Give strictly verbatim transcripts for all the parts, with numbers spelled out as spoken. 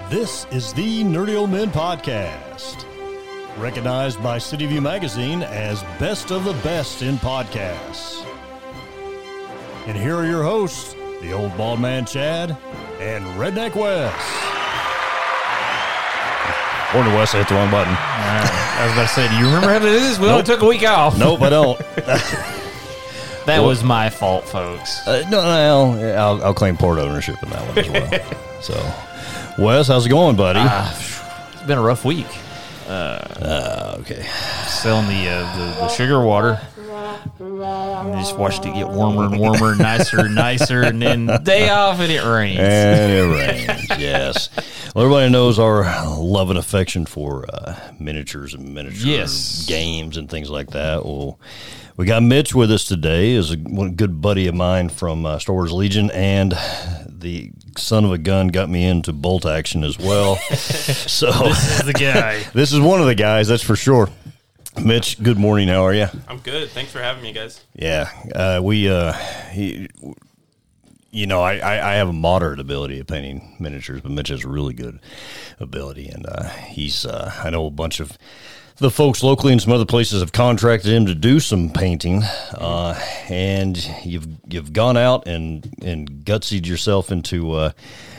This is the Nerdy Old Men Podcast, recognized by City View Magazine as best of the best in podcasts. And here are your hosts, the Old Bald Man Chad and Redneck Wes. Morning, Wes. I hit the wrong button. Uh, I was about to say, do you remember how to do this? We Nope. only took a week off. Nope, I don't. That was my fault, folks. Uh, no, no, I'll, I'll claim part ownership in that one as well. So, Wes, how's it going, buddy? Uh, it's been a rough week. Uh, uh, okay. Selling the, uh, the the sugar water. And just watched it get warmer and warmer, nicer and nicer, and then day off and it rains. And it rains, yes. Well, everybody knows our love and affection for uh, miniatures and miniature yes. games and things like that. Well, we got Mitch with us today, is a one good buddy of mine from uh, Star Wars Legion, and the son of a gun got me into bolt action as well. So this is the guy. This is one of the guys, that's for sure. Mitch, good morning. How are you? I'm good. Thanks for having me, guys. Yeah, uh, we, uh, he, you know, I, I, I have a moderate ability at painting miniatures, but Mitch has a really good ability, and uh, he's, uh, I know a bunch of the folks locally and some other places have contracted him to do some painting, uh, and you've you've gone out and and gutsied yourself into uh,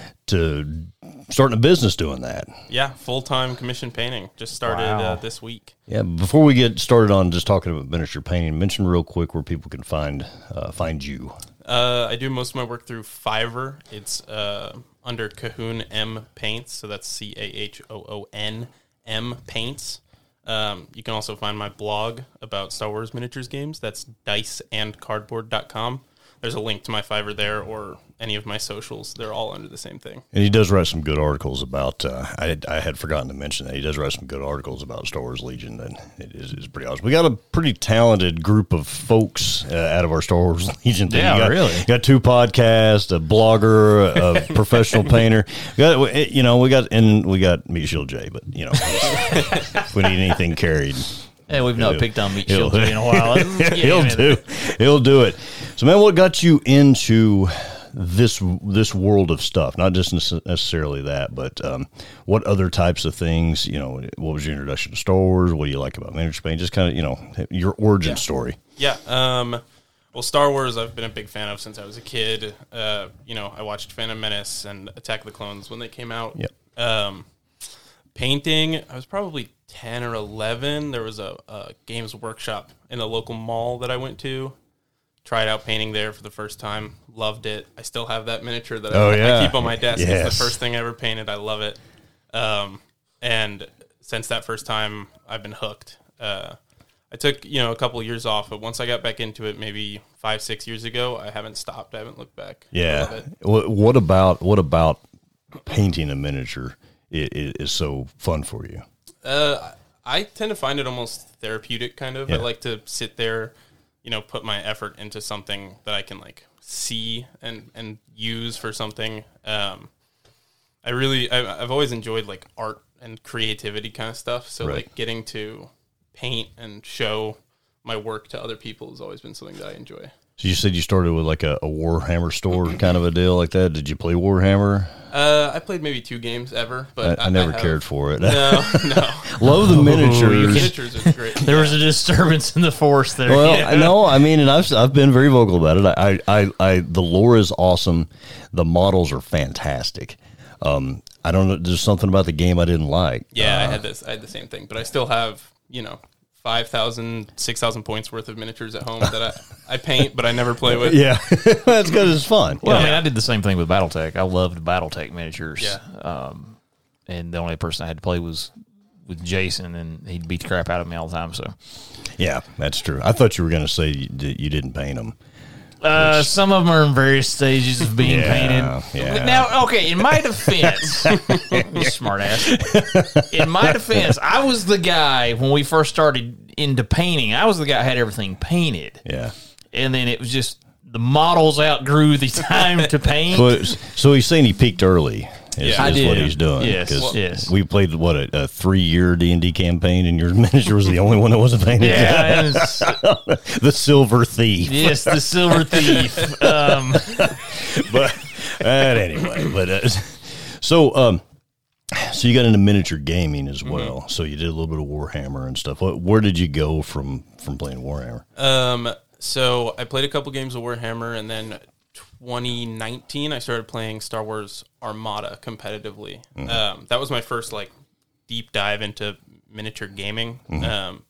to starting a business doing that. Yeah, full-time commission painting. Just started Wow. uh, this week. Yeah, before we get started on just talking about miniature painting, mention real quick where people can find uh, find you. Uh, I do most of my work through Fiverr. It's uh, under Cahoon M Paints, so that's C A H O O N M Paints. Um, you can also find my blog about Star Wars miniatures games. That's dice and cardboard dot com. There's a link to my Fiverr there, or any of my socials. They're all under the same thing. And he does write some good articles about, uh, I, had, I had forgotten to mention that, he does write some good articles about Star Wars Legion, and it is, is pretty awesome. We got a pretty talented group of folks uh, out of our Star Wars Legion thing. Yeah, you got, really. You got two podcasts, a blogger, a professional painter. We got, you know, we got, and we got Meat Shield J, but, you know, if we need anything carried. Hey, we've not He'll- picked on Meat he'll- Shield in a while. Let's get he'll him in do. there. He'll do it. So, man, what got you into this this world of stuff? Not just nece- necessarily that, but um, what other types of things? You know, what was your introduction to Star Wars? What do you like about miniature painting? Just kind of, you know, your origin Yeah. story. Yeah. Um, well, Star Wars I've been a big fan of since I was a kid. Uh, you know, I watched Phantom Menace and Attack of the Clones when they came out. Yep. Um, painting, I was probably ten or eleven. There was a, a games workshop in a local mall that I went to. Tried out painting there for the first time. Loved it. I still have that miniature that Oh, I, yeah. I keep on my desk. Yes. It's the first thing I ever painted. I love it. Um, and since that first time, I've been hooked. Uh, I took, you know, a couple of years off, but once I got back into it, maybe five, six years ago, I haven't stopped. I haven't looked back. I love Yeah. it. What, what about what about painting a miniature is, is so fun for you? Uh, I tend to find it almost therapeutic, kind of. Yeah. I like to sit there, you know, put my effort into something that I can like see and, and use for something. Um, I really, I, I've always enjoyed like art and creativity kind of stuff. So Right. like getting to paint and show my work to other people has always been something that I enjoy. So you said you started with like a, a Warhammer store kind of a deal like that. Did you play Warhammer? Uh, I played maybe two games ever, but I, I never have- cared for it. No, no. Love the miniatures. Miniatures are great. There was a disturbance in the force there. Well, Yeah. I know. I mean, and I've I've been very vocal about it. I, I, I, the lore is awesome. The models are fantastic. Um, I don't know. There's something about the game I didn't like. Yeah, I Uh, had this. I had the same thing, but I still have, you know, five thousand, six thousand points worth of miniatures at home that I, I paint, but I never play with. Yeah, that's because it's fun. Well, I Yeah. mean, I did the same thing with BattleTech. I loved BattleTech miniatures. Yeah. Um, and the only person I had to play was with Jason, and he'd beat the crap out of me all the time. So, Yeah, that's true. I thought you were going to say you, d- you didn't paint them. uh, some of them are in various stages of being Yeah, painted. yeah. Now, okay, in my defense, you smart ass. In my defense, I was the guy when we first started into painting. I was the guy who had everything painted, Yeah. and then it was just the models outgrew the time to paint. So, so he's saying he peaked early. Is, Yeah. I is did. what he's doing. Yes, 'Cause well- yes. We played what a, a three-year D and D campaign, and your miniature was the only one that wasn't painted. Yeah, it was- The Silver Thief. yes, the Silver Thief. Um, But, but anyway, but uh, so um, so you got into miniature gaming as well. Mm-hmm. So you did a little bit of Warhammer and stuff. What, where did you go from from playing Warhammer? Um, so I played a couple games of Warhammer, and then twenty nineteen I started playing Star Wars Armada competitively. Mm-hmm. Um, that was my first like deep dive into miniature gaming. Mm-hmm. Um,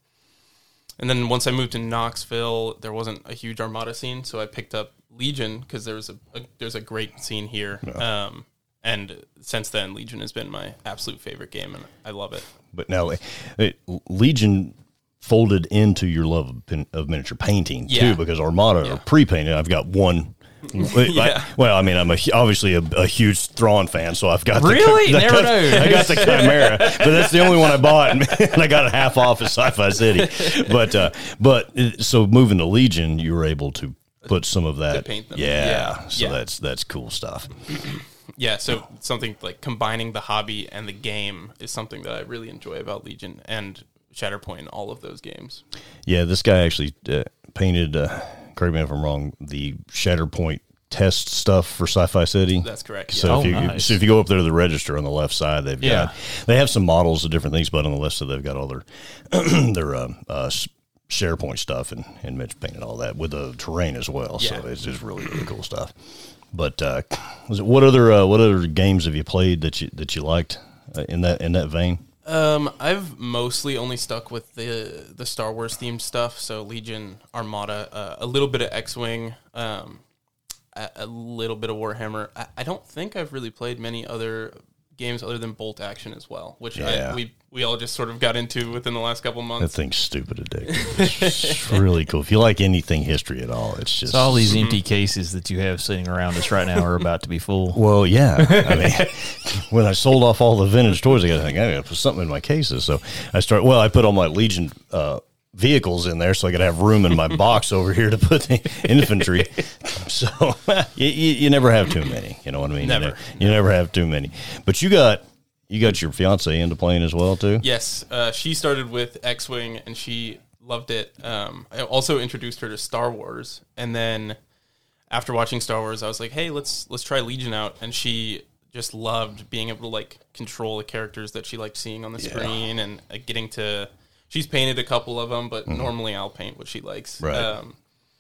and then once I moved to Knoxville, there wasn't a huge Armada scene, so I picked up Legion because there was a, a there's a great scene here. Yeah. Um, and since then, Legion has been my absolute favorite game, and I love it. But now, it, Legion folded into your love of, pin, of miniature painting yeah. too, because Armada yeah. are pre-painted. I've got one. yeah. I, well, I mean, I'm a, obviously a, a huge Thrawn fan, so I've got really the, never I got, know. I got the Chimera, but that's the only one I bought, and I got it half off at Sci-Fi City. But uh, but so moving to Legion, you were able to put some of that. To paint them. Yeah, yeah. so yeah. that's that's cool stuff. Yeah, so something like combining the hobby and the game is something that I really enjoy about Legion and Shatterpoint, all of those games. Yeah, this guy actually uh, painted, uh, correct me if I'm wrong, the Shatterpoint test stuff for Sci-Fi City. That's correct. So, yeah. if oh, you, nice. so if you go up there to the register on the left side, they've yeah. got, they have some models of different things, but on the left side, they've got all their, their um, uh, SharePoint stuff and, and Mitch painted all that with the terrain as well. Yeah. So it's just really, really cool stuff. But uh, was it, what other uh, what other games have you played that you that you liked uh, in that in that vein? Um, I've mostly only stuck with the the Star Wars themed stuff. So Legion, Armada, uh, a little bit of X-Wing, um, a, a little bit of Warhammer. I, I don't think I've really played many other games other than Bolt Action as well, which yeah. I, we we all just sort of got into within the last couple months. That thing's stupid addictive. It's really cool. If you like anything history at all, it's just so all these empty cases that you have sitting around us right now are about to be full. Well, yeah. I mean, when I sold off all the vintage toys, I got to think I got to put something in my cases. So I start. Well, I put all my Legion uh, vehicles in there so I could have room in my box over here to put the infantry. So you, you, you never have too many. You know what I mean? Never. You, never, you never have too many. But you got. You got your fiance into playing as well, too? Yes. Uh, she started with X-Wing, and she loved it. Um, I also introduced her to Star Wars, and then after watching Star Wars, I was like, hey, let's let's try Legion out. And she just loved being able to, like, control the characters that she liked seeing on the yeah. screen and uh, getting to... She's painted a couple of them, but mm-hmm. normally I'll paint what she likes. Right. Um,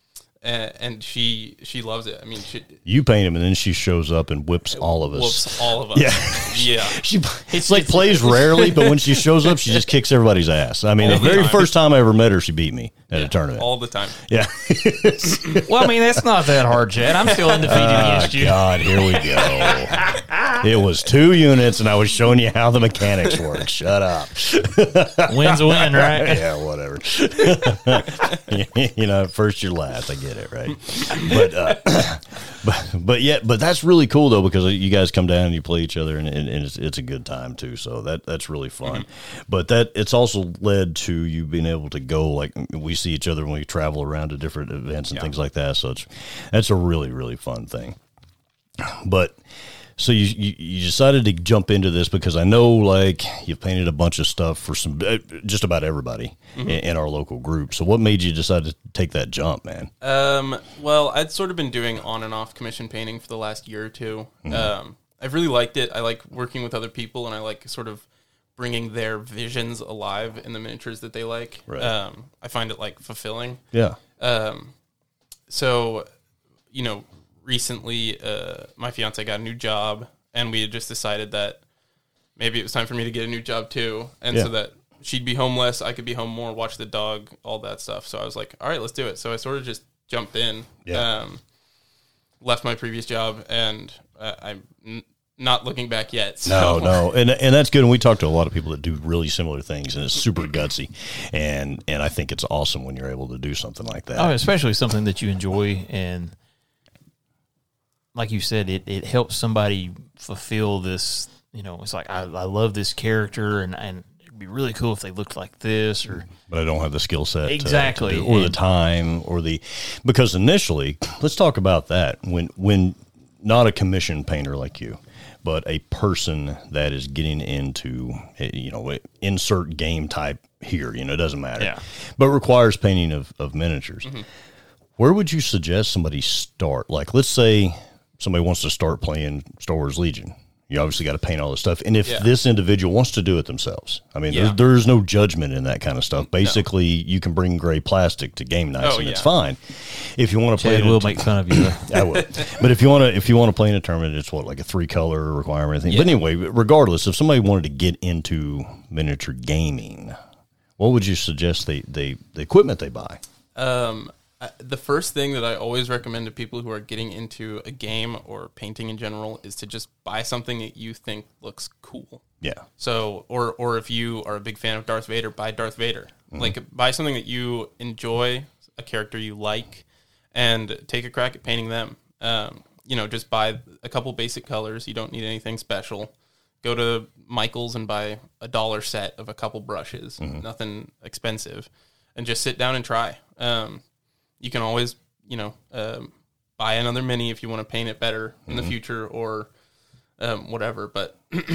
and, and she she loves it. I mean, she... You paint him, and then she shows up and whips all of us. Whoops all of us. Yeah. Yeah. She it's like plays rarely, but when she shows up, she just kicks everybody's ass. I mean, All the the very time. first time I ever met her, she beat me at Yeah, a tournament. all the time. Yeah. Well, I mean, that's not that hard, Chad. I'm still undefeated Oh, against you. God, here we go. It was two units, and I was showing you how the mechanics work. Shut up. Win's a win, right? Yeah, whatever. You know, at first you're last. I get it, right? But, uh, but, but yeah, but that's really cool though, because you guys come down and you play each other, and, and, and it's, it's a good time too. So that that's really fun. Mm-hmm. But that it's also led to you being able to go, like, we see each other when we travel around to different events and Yeah. things like that. So it's that's a really really fun thing. But. So you, you you decided to jump into this because I know, like, you've painted a bunch of stuff for some just about everybody mm-hmm. in, in our local group. So what made you decide to take that jump, man? Um, well, I'd sort of been doing on and off commission painting for the last year or two. Mm-hmm. Um, I've really liked it. I like working with other people, and I like sort of bringing their visions alive in the miniatures that they like. Right. Um, I find it, like, fulfilling. Yeah. Um, so, you know, recently, uh, my fiance got a new job, and we had just decided that maybe it was time for me to get a new job too, and Yeah. so that she'd be home less, I could be home more, watch the dog, all that stuff. So I was like, all right, let's do it. So I sort of just jumped in, Yeah. um, left my previous job, and uh, I'm n- not looking back yet. So. No, no, and and that's good. And we talk to a lot of people that do really similar things, and it's super gutsy, and and I think it's awesome when you're able to do something like that. Oh, especially something that you enjoy, and like you said, it, it helps somebody fulfill this, you know, it's like, I, I love this character, and, and it'd be really cool if they looked like this, or But I don't have the skill set to- Exactly. to do- or the And- time, or the, because initially, let's talk about that. When, when not a commission painter like you, but a person that is getting into, you know, insert game type here, you know, it doesn't matter, Yeah. but requires painting of, of miniatures. Mm-hmm. Where would you suggest somebody start? Like, let's say somebody wants to start playing Star Wars Legion. You obviously got to paint all this stuff. And if Yeah. this individual wants to do it themselves, I mean, Yeah. there's, there's no judgment in that kind of stuff. Basically, you can bring gray plastic to game nights, Oh, and yeah. it's fine. If you want to play Chad it, will in- make fun of you. I will. But if you want to, if you want to play in a tournament, it's what, like a three color requirement thing. But anyway, regardless, if somebody wanted to get into miniature gaming, what would you suggest they, they the equipment they buy? Um, I- the first thing that I always recommend to people who are getting into a game or painting in general is to just buy something that you think looks cool. Yeah. So, or or if you are a big fan of Darth Vader, buy Darth Vader. Like, buy something that you enjoy, a character you like, and take a crack at painting them. Um, you know, just buy a couple basic colors. You don't need anything special. Go to Michael's and buy a dollar set of a couple brushes, nothing expensive, and just sit down and try. Um, you can always, you know, um, buy another mini if you want to paint it better in the future, or um, whatever. But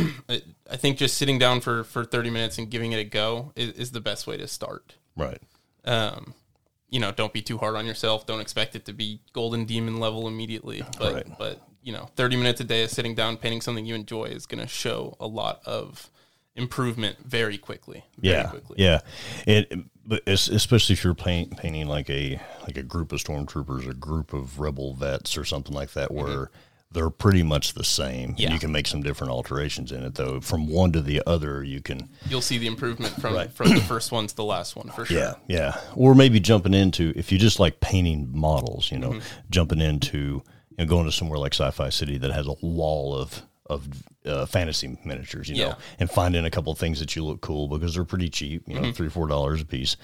I think just sitting down for, for thirty minutes and giving it a go is, is the best way to start. Right. Um, you know, don't be too hard on yourself. Don't expect it to be Golden Demon level immediately. But, Right. but you know, thirty minutes a day of sitting down, painting something you enjoy is going to show a lot of improvement very quickly. Very Yeah, quickly. yeah, it, but es- especially if you're paint, painting like a like a group of stormtroopers, a group of rebel vets, or something like that, where they're pretty much the same. Yeah. You can make some different alterations in it, though. From one to the other, you can. You'll see the improvement from Right. from the first one to the last one for sure. Yeah, yeah. Or maybe jumping into, if you just like painting models, you know, Mm-hmm. jumping into, you know, going to somewhere like Sci-Fi City that has a wall of of uh, fantasy miniatures, you know, Yeah. and finding a couple of things that you look cool because they're pretty cheap, you know, Mm-hmm. three, four dollars a piece,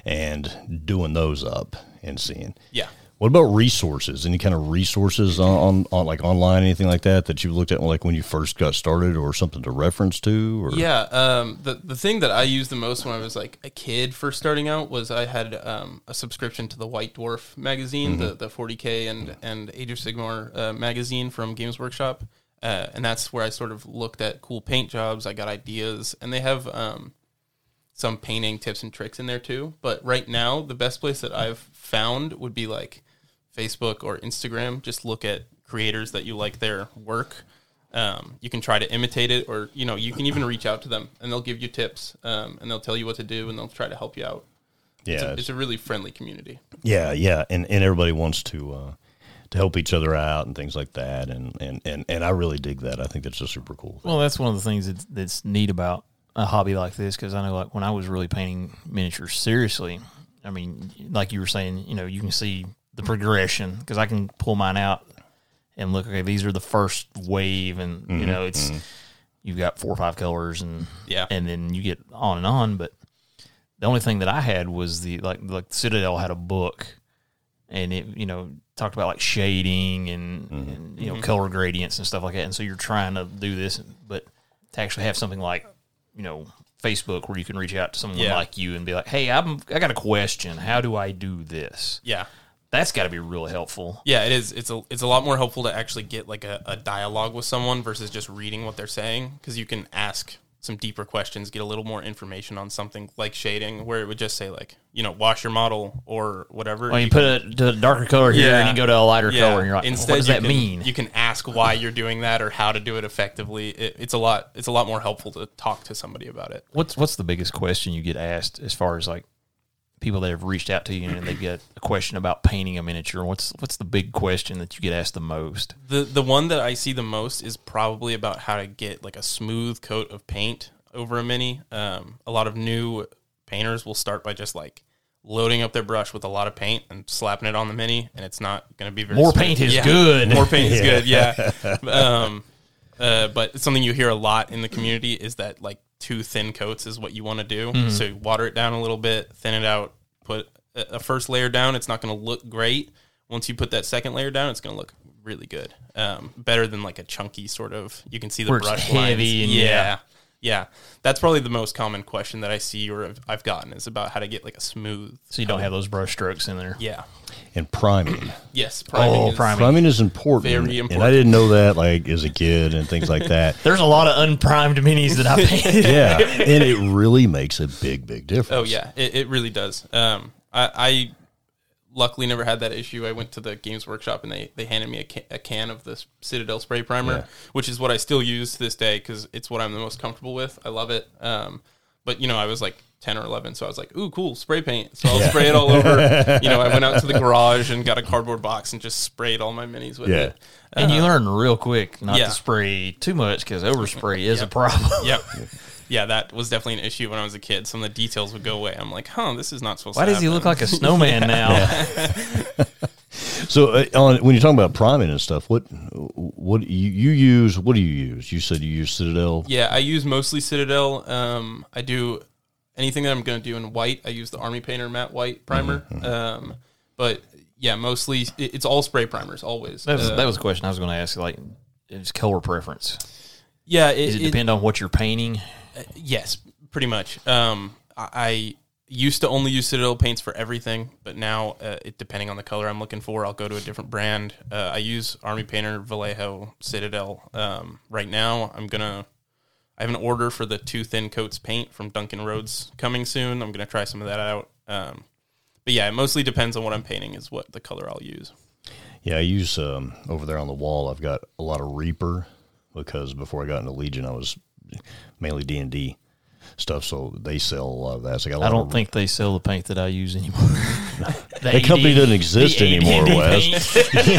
and doing those up and seeing. Yeah. What about resources? Any kind of resources on, on, on like online, anything like that that you looked at like when you first got started, or something to reference to? Or Yeah, um, the the thing that I used the most when I was like a kid first starting out was I had um, a subscription to the White Dwarf magazine, the the forty K and and Age of Sigmar uh, magazine from Games Workshop, uh, and that's where I sort of looked at cool paint jobs. I got ideas, and they have um, some painting tips and tricks in there too. But right now, the best place that I've found would be like Facebook or Instagram. Just look at creators that you like their work. Um, you can try to imitate it, or, you know, you can even reach out to them and they'll give you tips, um, and they'll tell you what to do, and they'll try to help you out. yeah, It's a, it's- it's a really friendly community. Yeah, yeah, and and everybody wants to uh, to help each other out and things like that, and, and, and, and I really dig that. I think that's a super cool thing. Well, that's one of the things that's, that's neat about a hobby like this, because I know, like, when I was really painting miniatures seriously, I mean, like you were saying, you know, you can see the progression, because I can pull mine out and look, okay, these are the first wave, and, Mm-hmm, you know, it's, you've got four or five colors, and, Yeah. and then you get on and on, but the only thing that I had was the, like, like Citadel had a book, and it, you know, talked about like shading and, Mm-hmm. and you know, color gradients and stuff like that. And so you're trying to do this, but to actually have something like, you know, Facebook, where you can reach out to someone Yeah. like you and be like, hey, I'm, I got a question. How do I do this? Yeah. That's got to be really helpful. Yeah, it is. It's a it's a lot more helpful to actually get like a, a dialogue with someone versus just reading what they're saying, because you can ask some deeper questions, get a little more information on something like shading, where it would just say like, you know, wash your model or whatever. Well, you, put a, to a darker color here, Yeah. and you go to a lighter Yeah. color, and you're like, Instead, what does you that can- mean? You can ask why you're doing that or how to do it effectively. It, it's a lot. It's a lot more helpful to talk to somebody about it. What's what's the biggest question you get asked, as far as like people that have reached out to you and they get a question about painting a miniature? What's what's the big question that you get asked the most? The the one that I see the most is probably about how to get like a smooth coat of paint over a mini. Um, a lot of new painters will start by just like loading up their brush with a lot of paint and slapping it on the mini, and it's not going to be very More smooth. paint is Yeah. good. More paint is good. Yeah. Um, uh, but something you hear a lot in the community is that like two thin coats is what you want to do. Mm-hmm. So you water it down a little bit, thin it out, put a a first layer down. It's not going to look great. Once you put that second layer down, it's going to look really good. Um, better than like a chunky sort of, you can see the Where it's brush heavy lines. and- yeah. yeah. Yeah. That's probably the most common question that I see or I've- I've gotten is about how to get like a smooth. So you don't have those brush strokes in there. Yeah. And priming. Yes. Priming Oh, is, priming. Priming is important. Very And I important. didn't know that like as a kid and things like that. There's a lot of unprimed minis that I painted. Yeah. And it really makes a big, big difference. Oh yeah, it, it really does. Um, I, I luckily never had that issue. I went to the Games Workshop and they, they handed me a, ca- a can of this Citadel spray primer, yeah. which is what I still use to this day because it's what I'm the most comfortable with. I love it. Um, but, you know, I was like ten or eleven, so I was like, ooh, cool, spray paint. So I'll yeah. spray it all over. You know, I went out to the garage and got a cardboard box and just sprayed all my minis with yeah. it. And uh, you learn real quick not yeah. to spray too much because overspray is yep. a problem. Yep. Yeah, that was definitely an issue when I was a kid. Some of the details would go away. I'm like, huh, this is not supposed Why to happen. Why does he look like a snowman yeah. now? Yeah. So uh, on, when you're talking about priming and stuff, what what you, you use? What do you use? You said you use Citadel. Yeah, I use mostly Citadel. Um, I do anything that I'm going to do in white. I use the Army Painter matte white primer. Mm-hmm. Um, but yeah, mostly it, it's all spray primers always. That was, uh, that was a question I was going to ask. Like, it's color preference. Yeah, it, does it, it depend on what you're painting? Uh, yes, pretty much. Um, I, I used to only use Citadel paints for everything, but now, uh, it, depending on the color I'm looking for, I'll go to a different brand. Uh, I use Army Painter, Vallejo, Citadel. Um, right now, I'm gonna. I have an order for the two thin coats paint from Duncan Rhodes coming soon. I'm gonna try some of that out. Um, but yeah, it mostly depends on what I'm painting is what the color I'll use. Yeah, I use um, over there on the wall. I've got a lot of Reaper because before I got into Legion, I was mainly D and D stuff, so they sell a lot of that. So I, got a lot I don't of, think they sell the paint that I use anymore. That company doesn't exist anymore, Wes.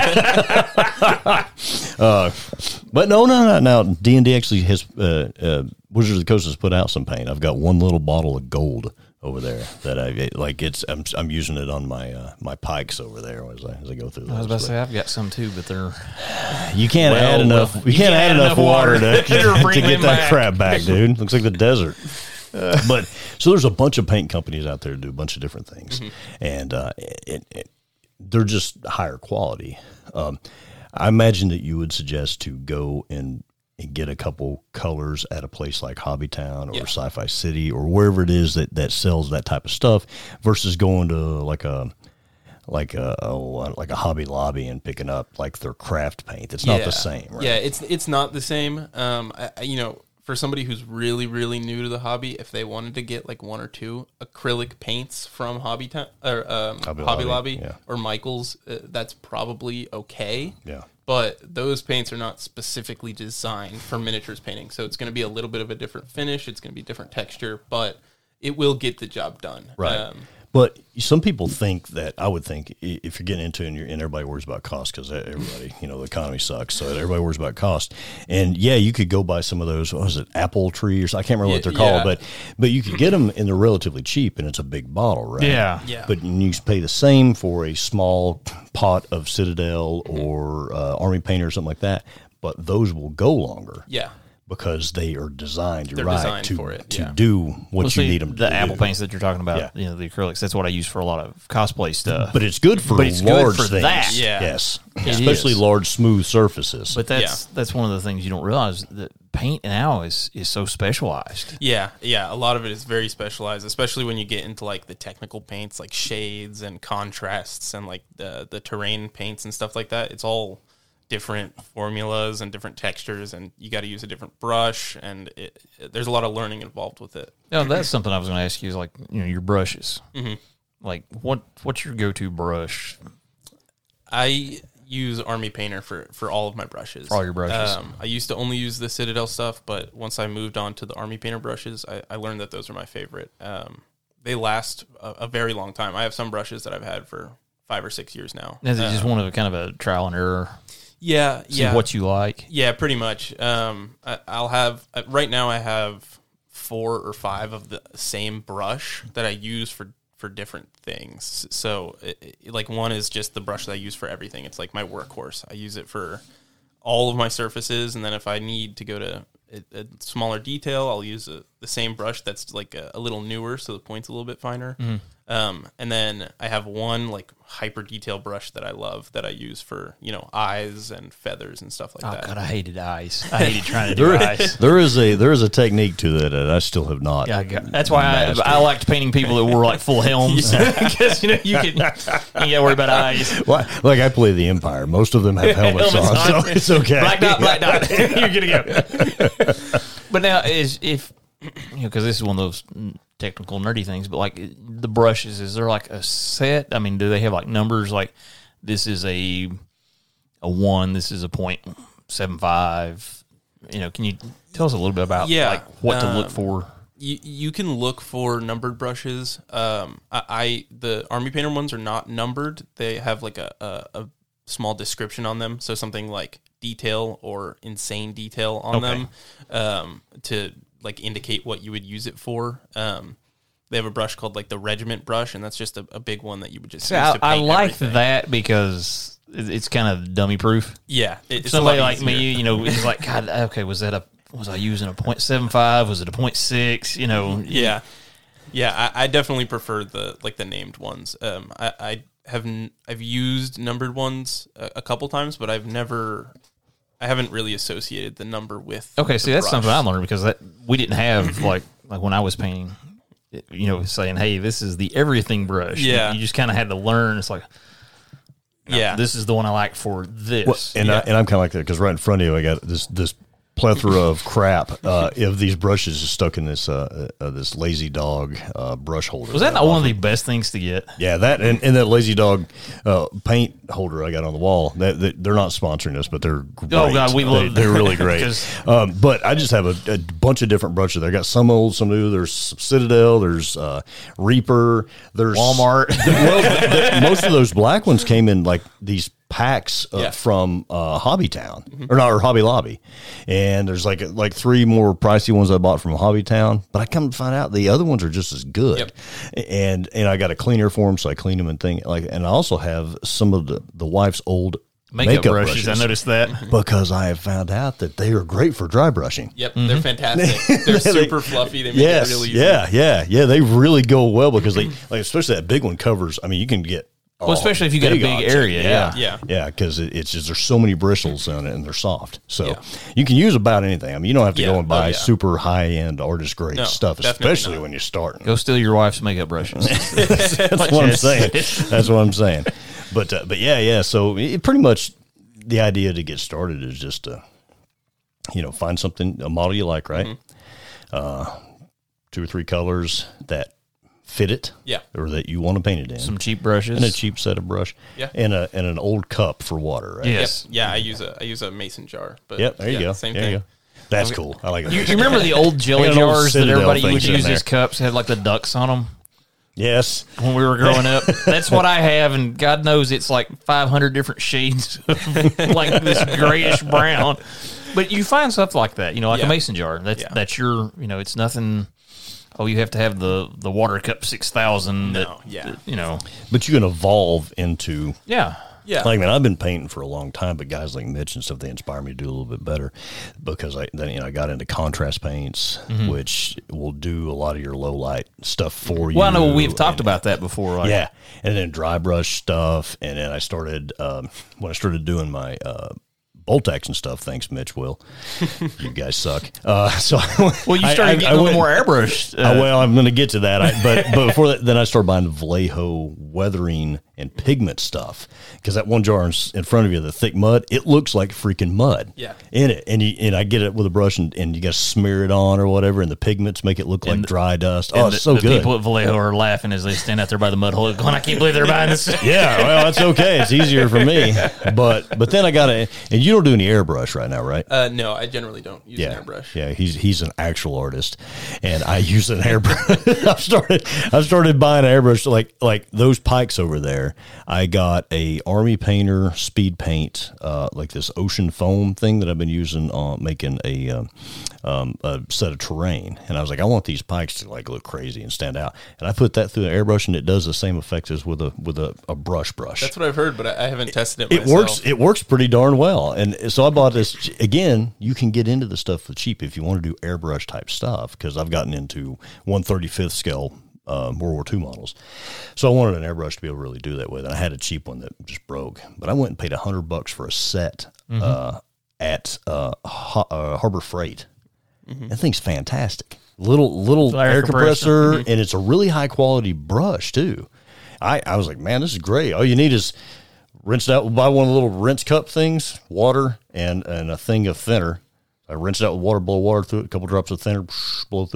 uh, but no, no, no. Now D and D actually has uh, uh, Wizards of the Coast has put out some paint. I've got one little bottle of gold over there that I like. It's I'm I'm using it on my uh, my pikes over there as I as I go through. I was about to say I've got some too, but they're you can't well, add enough. Well, you, you can't, can't add enough water, water to, to get that back. crap back, dude. Looks like the desert. Uh, but so there's a bunch of paint companies out there that do a bunch of different things, mm-hmm. and uh, it, it, they're just higher quality. Um, I imagine that you would suggest to go and, and get a couple colors at a place like Hobbytown or yeah. Sci-Fi City or wherever it is that, that sells that type of stuff versus going to like a like a, a like a Hobby Lobby and picking up like their craft paint. It's not yeah. the same, right? Yeah, it's it's not the same. Um, I, you know. For somebody who's really, really new to the hobby, if they wanted to get like one or two acrylic paints from Hobby Town or um, Hobby, Hobby Lobby, Lobby yeah. or Michaels, uh, that's probably okay. Yeah. But those paints are not specifically designed for miniatures painting, so it's going to be a little bit of a different finish. It's going to be different texture, but it will get the job done. Right. Um, But some people think that, I would think, if you're getting into it and, you're, and everybody worries about cost, because everybody, you know, the economy sucks, so everybody worries about cost. And, yeah, you could go buy some of those, what was it, Apple Tree or something, I can't remember what they're yeah. called, but but you could get them and they're relatively cheap, and it's a big bottle, right? Yeah. yeah. But you pay the same for a small pot of Citadel or uh, Army Painter or something like that, but those will go longer. Yeah. Because they are designed, you're They're right, designed to, for it, to yeah. do what well, you see, need them to the do. The Apple paints that you're talking about, yeah. you know, the acrylics, that's what I use for a lot of cosplay stuff. But it's good for but it's large good for things. That. Yeah. Yes. It Especially is. large, smooth surfaces. But that's yeah. that's one of the things you don't realize, that paint now is, is so specialized. Yeah, yeah. A lot of it is very specialized, especially when you get into like the technical paints, like shades and contrasts and like the, the terrain paints and stuff like that. It's all different formulas and different textures, and you got to use a different brush, and it, it, there's a lot of learning involved with it. Yeah, that's something I was going to ask you, is like, you know, your brushes. Mm-hmm. Like, what what's your go-to brush? I use Army Painter for, for all of my brushes. For all your brushes. Um, I used to only use the Citadel stuff, but once I moved on to the Army Painter brushes, I, I learned that those are my favorite. Um, they last a, a very long time. I have some brushes that I've had for five or six years now. Is it um, just one of a kind of a trial and error? Yeah, See yeah. what you like. Yeah, pretty much. Um, I, I'll have right now. I have four or five of the same brush that I use for, for different things. So, it, it, like one is just the brush that I use for everything. It's like my workhorse. I use it for all of my surfaces, and then if I need to go to a, a smaller detail, I'll use a, the same brush that's like a, a little newer, so the point's a little bit finer. Mm-hmm. Um, and then I have one like hyper detail brush that I love that I use for, you know, eyes and feathers and stuff like oh, that. God, I hated eyes. I hated trying to do there, eyes. There is a there is a technique to that that I still have not. Yeah, I got, that's why I, I liked painting people that wore like full helms, because you know you can you got to worry about eyes. Well, like I play the Empire, most of them have helmets, helmets on, on, so it's okay. Black dot, black dot. You're good to go. But now is if. You know, because this is one of those technical nerdy things, but like the brushes, is there like a set? I mean, do they have like numbers like this is a a one, this is a point seven five? You know, can you tell us a little bit about Yeah, like what to look um, for? You, you can look for numbered brushes. Um, I, I the Army Painter ones are not numbered. They have like a, a, a small description on them. So something like detail or insane detail on Okay. them um, to like indicate what you would use it for. Um, they have a brush called like the Regiment brush, and that's just a, a big one that you would just See, use I, to I paint like everything. that because it- it's kind of dummy proof. Yeah, it, it's a Somebody lot like easier. me, you know, is like, God, okay, was that a was I using a point seven five? Was it a point six? You know, Yeah, yeah. I, I definitely prefer the like the named ones. Um, I, I have n- I've used numbered ones a, a couple times, but I've never, I haven't really associated the number with. Okay, the see, that's brush. something I learned because that we didn't have like like when I was painting, you know, saying, "Hey, this is the everything brush." Yeah. you, you just kind of had to learn. It's like, no, Yeah, this is the one I like for this. Well, and, I, Yeah. and I'm kind of like that because right in front of you, I got this this plethora of crap uh, of these brushes just stuck in this uh, uh, this Lazy Dog uh, brush holder. was that not one of the best things to get? Yeah, that and, and that Lazy Dog uh, paint holder I got on the wall. That, that they're not sponsoring us, but they're great. Oh, God, we They- love They're them. really great. 'Cause- um, but I just have a, a bunch of different brushes. I got some old, some new. There's Citadel. There's uh, Reaper. There's Walmart. well, the, the, most of those black ones came in like these packs uh, Yeah. from uh, Hobbytown or not or Hobby Lobby, and there's like like three more pricey ones I bought from Hobbytown. But I come to find out the other ones are just as good. Yep. And and I got a cleaner for them, so I clean them and thing like. And I also have some of the the wife's old Makeup, brushes. I noticed that. because I have found out that they are great for dry brushing. Yep, they're fantastic. They're super fluffy. They make Yes, it really easy. yeah, yeah, yeah. They really go well because they like especially that big one covers. I mean, you can get. Well, especially if you got a big object. area, yeah. Yeah. Yeah, because it, it's just there's so many bristles on it and they're soft. So Yeah. you can use about anything. I mean, you don't have to Yeah. go and buy Oh, yeah. super high end artist grade No, stuff, definitely especially not. when you're starting. Go steal your wife's makeup brushes. That's what I'm saying. That's what I'm saying. But uh, but yeah, yeah. So it, pretty much the idea to get started is just to, you know, find something, a model you like, right? Mm-hmm. Uh, two or three colors that fit it, Yeah. or that you want to paint it in. Some cheap brushes. and a cheap set of brush, Yeah. and a and an old cup for water, right? Yeah. Yep. Yes. Yeah, I use a I use a mason jar. But Yep, there you yeah, go. Same there thing. you go. That's cool. I like it. You, you remember the old jelly I got an old jars that Citadel everybody thing would sitting use there. as cups? Had like the ducks on them Yes. when we were growing up. That's what I have, and God knows it's like five hundred different shades of like this grayish brown. But you find stuff like that, you know, like Yeah. a mason jar. That's Yeah. that's your, you know, it's nothing. Oh, you have to have the the water cup six thousand. No, yeah. that, you know, But you can evolve into, yeah. Yeah. like, man, I've been painting for a long time, but guys like Mitch and stuff, they inspire me to do a little bit better because I then, you know, I got into contrast paints, Mm-hmm. which will do a lot of your low light stuff for you. Well, I know we've talked and- about that before. Like, Yeah. And then dry brush stuff. And then I started, um, when I started doing my, uh, Boltex and stuff. Thanks, Mitch. Will you guys suck? Uh, so Well, you I- started I- getting I a little went- more airbrush. Uh, Uh, well, I'm going to get to that. I, but but before that, then I started buying Vallejo weathering and pigment stuff because that one jar in, in front of you, the thick mud, it looks like freaking mud. Yeah. in it, and you and I get it with a brush and, and you got to smear it on or whatever, and the pigments make it look like the- dry dust. and Oh, the, it's so the good. people at Vallejo are laughing as they stand out there by the mud hole, going, "I can't believe they're buying this." Yeah, well, it's okay. It's easier for me. But but then I got to, and you don't do any airbrush right now, right? Uh, no, I generally don't use Yeah, an airbrush. yeah. He's he's an actual artist, and I use an airbrush. I've started I've started buying an airbrush like like those pikes over there. I got a Army Painter speed paint, uh, like this ocean foam thing that I've been using on making a um, um, a set of terrain, and I was like, I want these pikes to like look crazy and stand out, and I put that through an airbrush, and it does the same effect as with a with a, a brush brush. That's what I've heard, but I, I haven't tested it. It myself. works. It works pretty darn well, and so I bought this. Again, you can get into the stuff for cheap if you want to do airbrush type stuff. Because I've gotten into one thirty-fifth scale uh, World War Two models, so I wanted an airbrush to be able to really do that with. And I had a cheap one that just broke, but I went and paid a hundred bucks for a set uh, at uh, Ho- uh, Harbor Freight. That thing's fantastic. Little little Air air compressor. compressor, and it's a really high quality brush too. I, I was like, man, this is great. All you need is rinse it out. Buy one of the little rinse cup things, water, and, and a thing of thinner. I rinse it out with water, blow water through it, a couple drops of thinner, blow through it,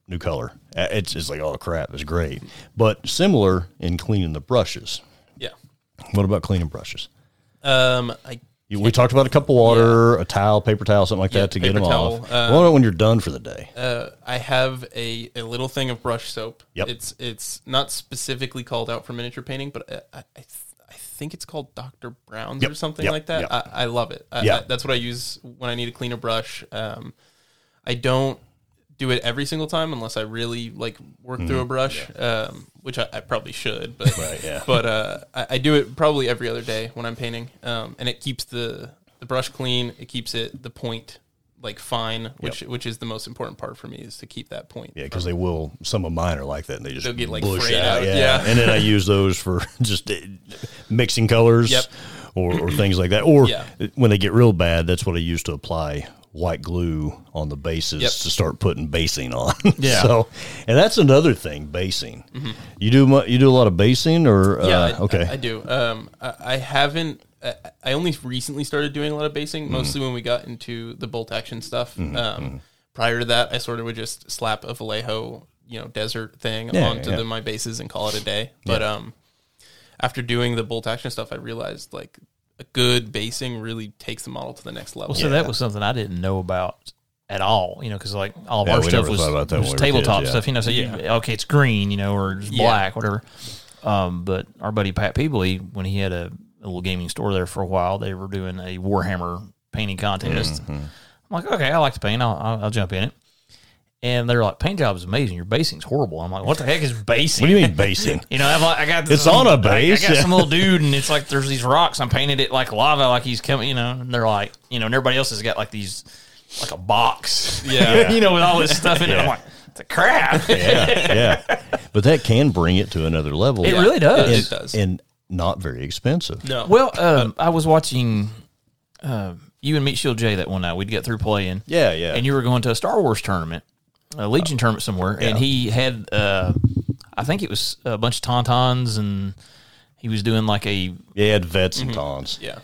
new color. Uh, It's it's like, oh crap, it's great. But similar in cleaning the brushes. Yeah. What about cleaning brushes? Um, I You- We talked about a cup of water, a towel, paper towel, something like Yeah, that to get paper them towel. off. Uh, What about when you're done for the day? uh, I have a, a little thing of brush soap. Yep. It's it's not specifically called out for miniature painting, but I I, I, th- I think it's called Doctor Brown's Yep, or something yep, like that. yep. I, I love it. I, Yeah. I, that's what I use when I need to clean a brush. Um, I don't do it every single time unless I really like work through a brush, um, which I, I probably should. But Mm-hmm. Right, yeah. but uh, I, I do it probably every other day when I'm painting, um, and it keeps the the brush clean. It keeps it the point like fine, which which is the most important part for me is to keep that point. Yeah, because they will. Some of mine are like that, and they just They'll get, like, bush frayed out. out, Yeah. yeah. and then I use those for just uh, mixing colors, Yep. or, or things like that. Or Yeah. when they get real bad, that's what I use to apply white glue on the bases Yep. to start putting basing on. Yeah. So, and that's another thing, basing. You do mu- you do a lot of basing, or Yeah, uh, I, okay, I, I do. Um, I, I haven't. I, I only recently started doing a lot of basing, mostly when we got into the bolt action stuff. Um, prior to that, I sort of would just slap a Vallejo, you know, desert thing Yeah, onto yeah. The, my bases and call it a day. But um, after doing the bolt action stuff, I realized like a good basing really takes the model to the next level. Well, so that was something I didn't know about at all, you know, because like all of Yeah, our we stuff never was, thought about that was when we were tabletop kids, yeah. stuff, you know. So you, okay, it's green, you know, or just Yeah. black, whatever. Um, but our buddy Pat Peebley, when he had a, a little gaming store there for a while, they were doing a Warhammer painting contest. Mm-hmm. I'm like, okay, I like to paint. I'll, I'll, I'll jump in it. And they're like, paint job is amazing. Your basing's horrible. I'm like, what the heck is basing? what do you mean basing? You know, I'm like, I got this. It's on a I- base, I, got yeah. some little dude, and it's like there's these rocks. I'm painted it like lava, like he's coming. You know, and they're like, you know, and everybody else has got like these, like a box. Yeah. you know, with all this stuff in it. I'm like, it's a crap. yeah, yeah, but that can bring it to another level. It really does. It, and, it does. and not very expensive. no. Well, um, I was watching uh, you and Meat Shield J that one night. We'd get through playing. Yeah, yeah. And you were going to a Star Wars tournament, a Legion tournament somewhere, and he had, uh, I think it was a bunch of tauntauns, and he was doing like a, Yeah, you had vets and tawns. Yeah.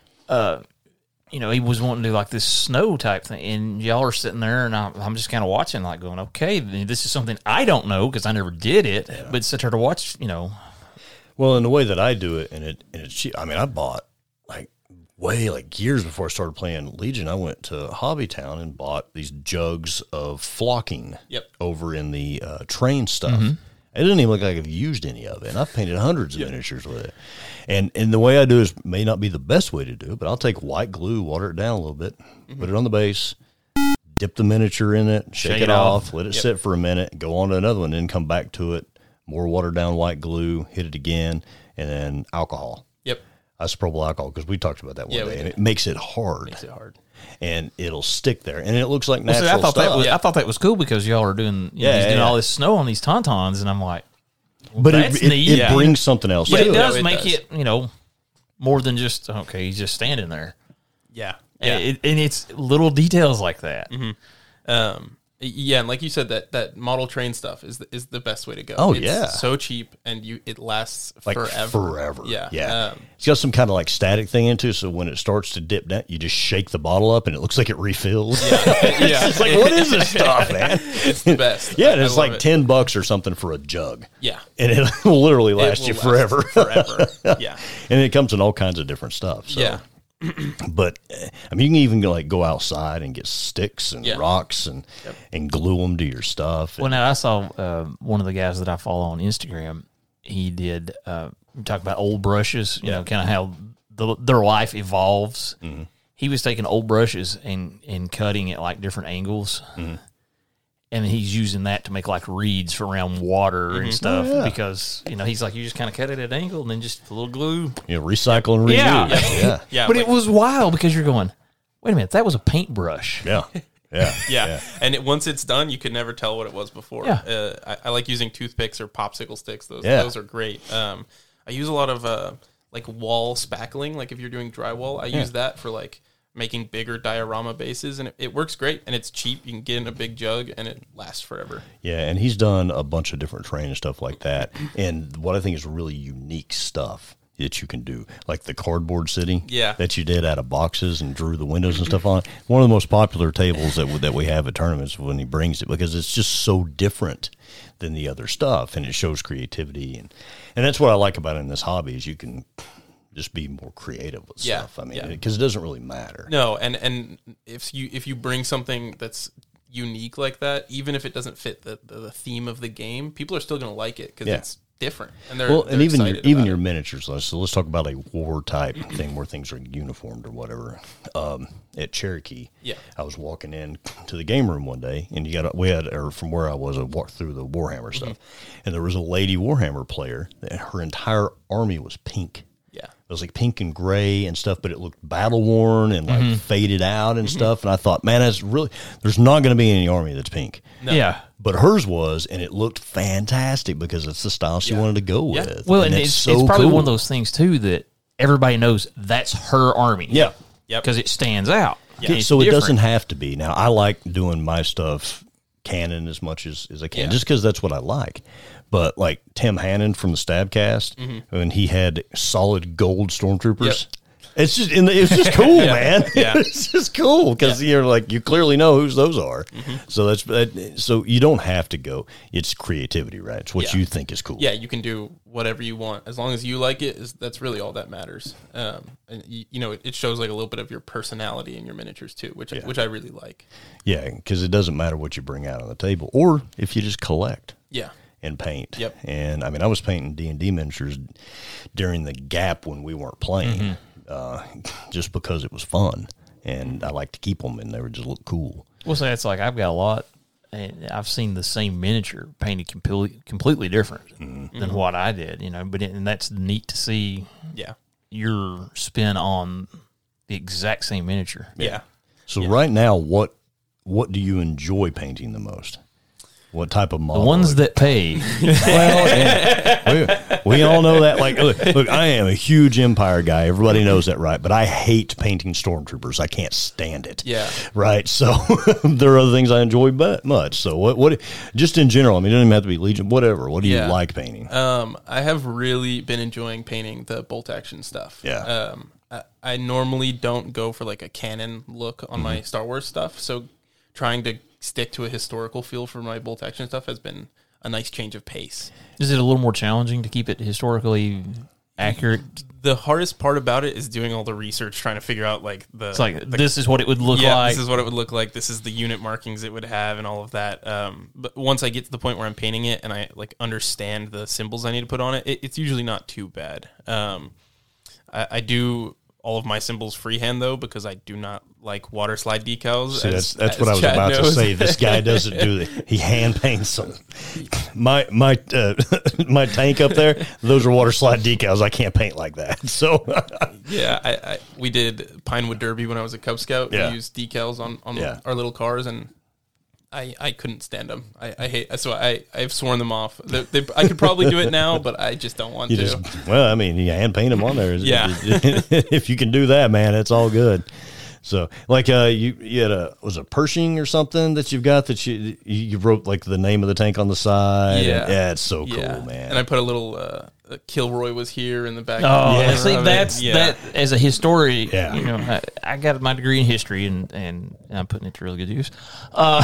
you know, he was wanting to do like this snow type thing, and y'all are sitting there, and I, I'm just kind of watching, like going, okay, this is something I don't know because I never did it, but sit there to watch, you know. Well, in the way that I do it, and it and it's cheap. I mean, I bought like way like years before I started playing Legion. I went to Hobbytown and bought these jugs of flocking. Yep. Over in the uh, train stuff. It didn't even look like I've used any of it, and I've painted hundreds of miniatures with it. And and the way I do is may not be the best way to do it, but I'll take white glue, water it down a little bit, put it on the base, dip the miniature in it, shake, Shake it, it off, off. let it sit for a minute, go on to another one, then come back to it, more watered down white glue, hit it again, and then alcohol. Yep. Isopropyl alcohol, because we talked about that one Yeah, we day, and did. it makes it hard, Makes it hard. and it'll stick there, and it looks like Well, see, natural I thought stuff. that was, Yeah. I thought that was cool because y'all are doing, you know, Yeah, he's doing yeah. all this snow on these tauntauns, and I'm like, but it, that's it, neat. it Yeah. brings something else but to it it. does it make does. it, you know, more than just okay, he's just standing there. Yeah. And, Yeah. it, and it's little details like that. Um, yeah, and like you said, that that model train stuff is the, is the best way to go. Oh, it's yeah. so cheap and you it lasts Like forever. forever. Yeah, Yeah. Um, It's got some kind of like static thing into it, so when it starts to dip down, you just shake the bottle up and it looks like it refills. yeah, It's like, what is this stuff, man? it's the best. Yeah, I- and I it's love like it. ten bucks or something for a jug. Yeah, And it will literally It last will you last forever. forever. Yeah, And it comes in all kinds of different stuff. So. yeah, But uh, I mean, you can even go, like go outside and get sticks and Yeah. rocks and and glue them to your stuff. Well, now I saw uh, one of the guys that I follow on Instagram. He did uh, talk about old brushes, you know, kind of how the, their life evolves. Mm-hmm. He was taking old brushes and, and cutting at like different angles. Mm-hmm. And he's using that to make like reeds for around water Mm-hmm. and stuff Oh, yeah. because, you know, he's like, you just kind of cut it at an angle and then just a little glue. you know, recycle and reuse. Yeah. Yeah. yeah. But like- it was wild because you're going, wait a minute, that was a paintbrush. Yeah. Yeah. yeah, and it, once it's done, you could never tell what it was before. Yeah. Uh, I, I like using toothpicks or popsicle sticks. Those Yeah. those are great. Um, I use a lot of uh, like wall spackling. Like if you're doing drywall, I use that for like making bigger diorama bases, and it, it works great. And it's cheap. You can get in a big jug, and it lasts forever. Yeah, and he's done a bunch of different training stuff like that. And what I think is really unique stuff that you can do, like the cardboard city Yeah. that you did out of boxes and drew the windows and stuff on it. One of the most popular tables that we, that we have at tournaments when he brings it, because it's just so different than the other stuff, and it shows creativity, and and that's what I like about it in this hobby is you can just be more creative with Yeah, stuff. I mean, yeah. because it doesn't really matter. No, and and if you if you bring something that's unique like that, even if it doesn't fit the, the, the theme of the game, people are still going to like it because Yeah. it's different. And they're Well, they're and even your, excited even about your it. miniatures. Let's, so let's talk about a war type thing where things are uniformed or whatever. Um, at Cherokee, Yeah. I was walking in to the game room one day, and you got a, we had, or from where I was, I walked through the Warhammer stuff, Mm-hmm. and there was a lady Warhammer player that her entire army was pink. Yeah. It was like pink and gray and stuff, but it looked battle worn and like Mm-hmm. faded out and stuff. And I thought, man, that's really, there's not going to be any army that's pink. No. Yeah. But hers was, and it looked fantastic because it's the style she Yeah. wanted to go Yeah. with. Well, and, that's it's, so it's probably cool. one of those things too that everybody knows that's her army. Yeah. Yep. because it stands out. Yeah. It's So it different. doesn't have to be. Now, I like doing my stuff canon as much as, as I can, Yeah. just because that's what I like. But like Tim Hannon from the Stabcast, Mm-hmm. when he had solid gold stormtroopers, it's just in the, it's just cool, man. Yeah. It's just cool because you're like you clearly know whose those are. Mm-hmm. So that's that, so you don't have to go. It's creativity, right? It's what Yeah. you think is cool. Yeah, you can do whatever you want as long as you like it. Is that's really all that matters. Um, and you, you know, it, it shows like a little bit of your personality in your miniatures too, which I, which I really like. Yeah, because it doesn't matter what you bring out on the table, or if you just collect. Yeah, And paint. Yep. And I mean, I was painting D and D miniatures during the gap when we weren't playing, Mm-hmm. uh, just because it was fun, and I like to keep them, and they would just look cool. We'll say it's like I've got a lot, and I've seen the same miniature painted completely completely different Mm-hmm. than what I did. You know, but it, and that's neat to see yeah, your spin on the exact same miniature. yeah. So right now, what what do you enjoy painting the most? What type of The model? ones that pay. well, yeah. we, we all know that. Like, look, look, I am a huge Empire guy. Everybody knows that, right? But I hate painting stormtroopers. I can't stand it. Yeah. Right. So there are other things I enjoy, but much. So what? What? Just in general. I mean, it doesn't even have to be Legion. Whatever. What do you Yeah. like painting? Um, I have really been enjoying painting the bolt action stuff. Yeah. Um, I, I normally don't go for like a canon look on my Star Wars stuff, so trying to stick to a historical feel for my bolt action stuff has been a nice change of pace. Is it a little more challenging to keep it historically accurate? The hardest part about it is doing all the research, trying to figure out like the. It's like this is what it would look yeah, like. this is what it would look like. This is the unit markings it would have, and all of that. Um, but once I get to the point where I'm painting it and I like understand the symbols I need to put on it, it it's usually not too bad. Um, I, I do all of my symbols freehand though because I do not like water slide decals. See, as- that's that's as what I was Chad about to knows. say. This guy doesn't do it. He hand paints them. My my uh, my tank up there. Those are water slide decals. I can't paint like that. So Yeah, I, I we did Pinewood Derby when I was a Cub Scout. Yeah. We used decals on, on Yeah. our little cars, and I, I couldn't stand them. I, I hate so I I've sworn them off. They, they, I could probably do it now, but I just don't want you to. just well, I mean, you hand paint them on there. Yeah. If you can do that, man, it's all good. So, like, uh, you you had a was it Pershing or something that you've got that you you wrote like the name of the tank on the side. Yeah. and, yeah, it's so yeah, cool, man. And I put a little uh, uh, Kilroy was here in the back. Oh, Yeah. see, of it. that's Yeah. that as a historian. Yeah. You know, I, I got my degree in history, and and I'm putting it to really good use. Uh,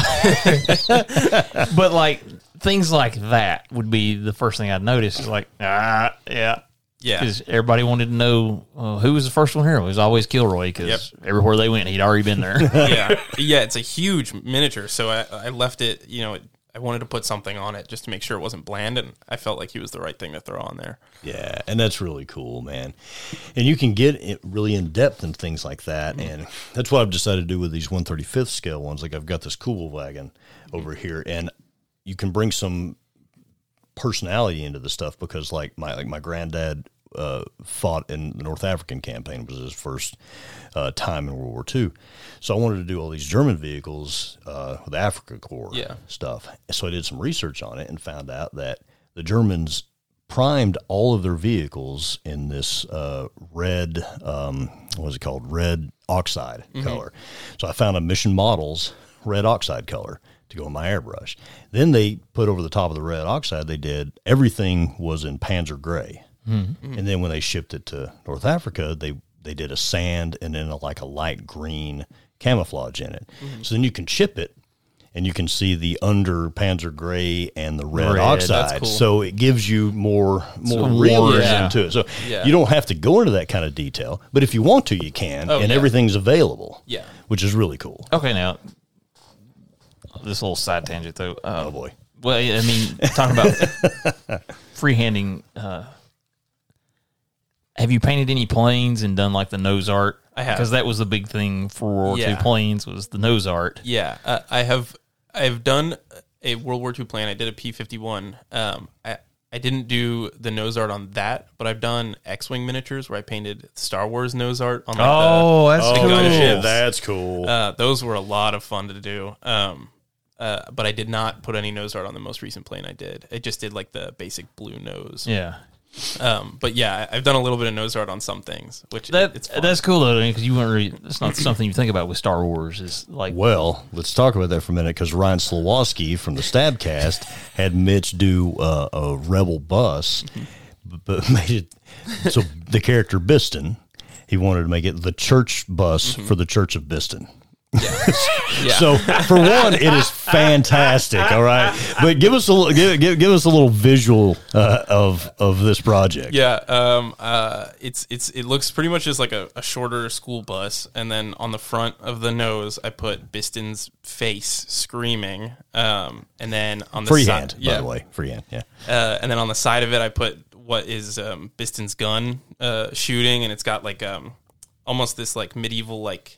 but like things like that would be the first thing I'd notice. Is like, ah, yeah, Yeah. because everybody wanted to know uh, who was the first one here. It was always Kilroy because everywhere they went, he'd already been there. yeah, yeah, it's a huge miniature. So I, I left it. You know, I wanted to put something on it just to make sure it wasn't bland, and I felt like he was the right thing to throw on there. Yeah, and that's really cool, man. And you can get it really in depth and things like that, and that's what I've decided to do with these one thirty-fifth scale ones. Like I've got this cool wagon over here, and you can bring some personality into the stuff because, like my like my granddad uh, fought in the North African campaign. It was his first uh, time in World War Two. So I wanted to do all these German vehicles uh, with Africa Corps Yeah. stuff. So I did some research on it and found out that the Germans primed all of their vehicles in this uh, red, um, what is it called? Red oxide color. So I found a Mission Models red oxide color to go in my airbrush. Then they put over the top of the red oxide, they did, everything was in Panzer gray. Mm-hmm. And then when they shipped it to North Africa, they, they did a sand and then a, like a light green camouflage in it. Mm-hmm. So then you can chip it, and you can see the under Panzer Gray and the red, Red, oxide. that's cool. So it gives you more more Some realism yeah. to it. So Yeah. you don't have to go into that kind of detail, but if you want to, you can, Oh, and yeah. everything's available. Yeah. Which is really cool. Okay, now this little side tangent though. Uh, Oh boy. Well, I mean, talking about freehanding. Uh, have you painted any planes and done like the nose art? I have. Because that was the big thing for World War Yeah. Two planes was the nose art. Yeah, uh, I have. I've done a World War Two plane. I did a P fifty-one. Um, I I didn't do the nose art on that, but I've done X-wing miniatures where I painted Star Wars nose art on like Oh, the, that's the cool. gunships. That's cool. Uh, those were a lot of fun to do. Um, uh, but I did not put any nose art on the most recent plane I did. I just did like the basic blue nose. Yeah, Um, but yeah, I- I've done a little bit of nose art on some things, which that it's fun. that's cool though because you weren't really. It's not something you think about with Star Wars. Is like Well, let's talk about that for a minute because Ryan Slawowski from the Stabcast had Mitch do uh, a Rebel bus, but made it so the character Biston, he wanted to make it the church bus for the Church of Biston. yeah. So for one, it is fantastic. All right, but give us a little, give, give, give us a little visual uh, of of this project. Yeah, um, uh, it's it's it looks pretty much just like a, a shorter school bus, and then on the front of the nose, I put Biston's face screaming, um, and then on the Freehand, side, by yeah, the way, freehand. Yeah. uh, and then on the side of it, I put what is um, Biston's gun uh, shooting, and it's got like um, almost this like medieval like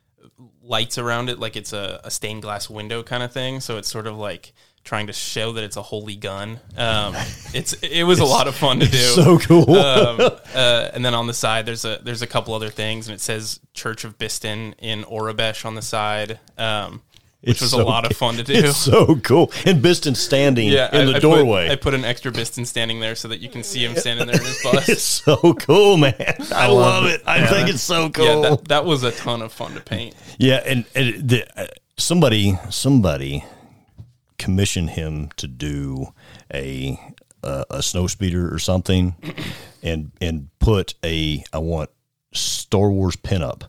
lights around it, like it's a, a stained glass window kind of thing. So it's sort of like trying to show that it's a holy gun. Um, it's it was a lot of fun to do. So cool. um, uh, and then on the side, there's a there's a couple other things, and it says Church of Biston in Orabesh on the side, um, which It's was so a lot of ca- fun to do. It's so cool. And Biston standing yeah, in I- the I put- doorway. I put an extra Biston standing there so that you can see him standing there in his bus. It's so cool, man. I, love it. I think it's so cool. Yeah, Yeah, that, that was a ton of fun to paint. and, and the, uh, somebody somebody commissioned him to do a uh, a snow speeder or something, and and put a I want Star Wars pinup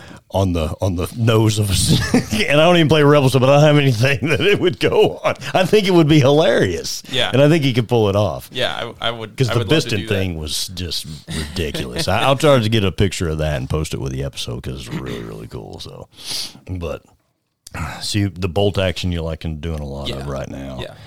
on the on the nose of a, and I don't even play Rebels, but I don't have anything that it would go on. I think it would be hilarious. Yeah. and I think he could pull it off. Yeah, I, I would Because I the would love to Biston do that. thing was just ridiculous. I, I'll try to get a picture of that and post it with the episode because it's really, really cool. So, but see the bolt action you're liking doing a lot Yeah. of right now. Yeah.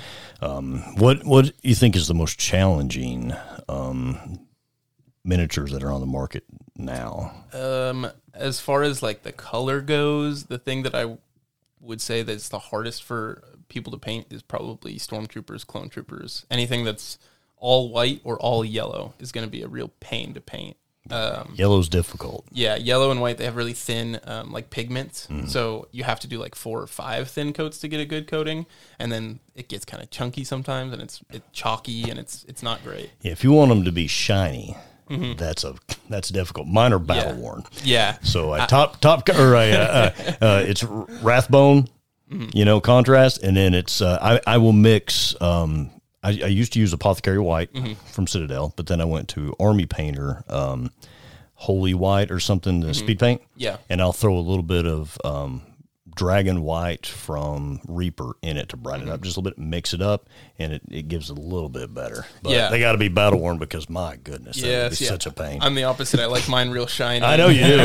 What what you think is the most challenging um, miniatures that are on the market now? Um, as far as like the color goes, the thing that I would say that's the hardest for people to paint is probably stormtroopers, clone troopers. Anything that's all white or all yellow is going to be a real pain to paint. Um, Yellow's difficult. yeah, yellow and white, they have really thin um, like pigments. So you have to do like four or five thin coats to get a good coating. And then it gets kind of chunky sometimes and it's it's chalky and it's it's not great. Yeah, if you want them to be shiny, that's a that's difficult. Mine are battle worn. Yeah. So I top top or a, uh, uh, uh, it's Rathbone, you know, contrast, and then it's uh, I I will mix. Um, I, I used to use Apothecary White from Citadel, but then I went to Army Painter, um, Holy White or something, the speed paint. Yeah. and I'll throw a little bit of um, Dragon White from Reaper in it to brighten it up just a little bit, mix it up, and it, it gives it a little bit better. But Yeah. they got to be battle worn because my goodness, that would Yes, be yeah. such a pain. I'm the opposite. I like mine real shiny. I know you do,